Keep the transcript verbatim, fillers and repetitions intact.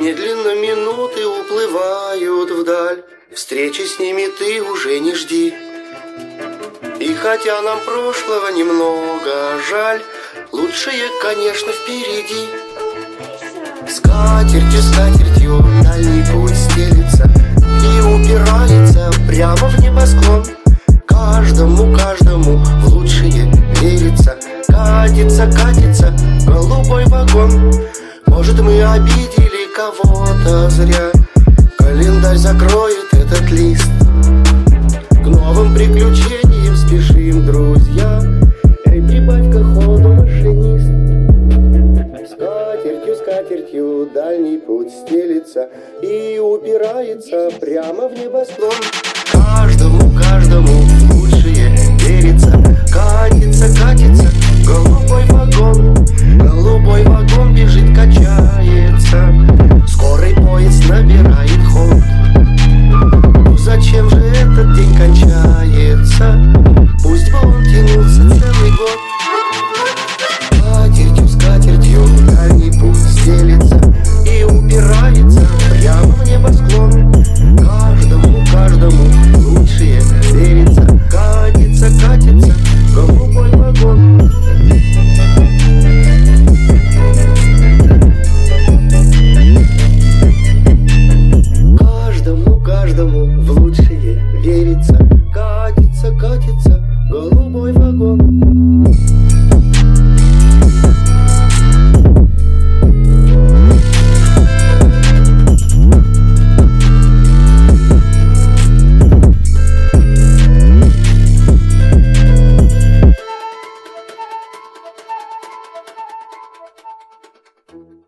Медленно минуты уплывают вдаль, встречи с ними ты уже не жди. И хотя нам прошлого немного жаль, лучшее, конечно, впереди. Скатертью, скатертью дальний путь стелится и упирается прямо в небосклон. Каждому, каждому в лучшее верится. Катится, катится голубой вагон. Может, мы обидели кого-то зря, календарь закроет этот лист. К новым приключениям спешим, друзья. Эй, прибавь-ка ходу, машинист. Скатертью, скатертью дальний путь стелится и упирается прямо в небосклон. Каждому, каждому в лучшее верится. Катится, катится голубой вагон. Голубой вагон бежит, качается. Скорый поезд набирает ход. Ну зачем же этот день кончается? Пусть бы он тянулся целый год. Скатертью, скатертью дальний путь стелится и упирается прямо в небосклон. Каждому, каждому лучшее верится. Катится, катится голубой вагон. Каждому, каждому в лучшее верится. Катится, катится голубой вагон. Thank you.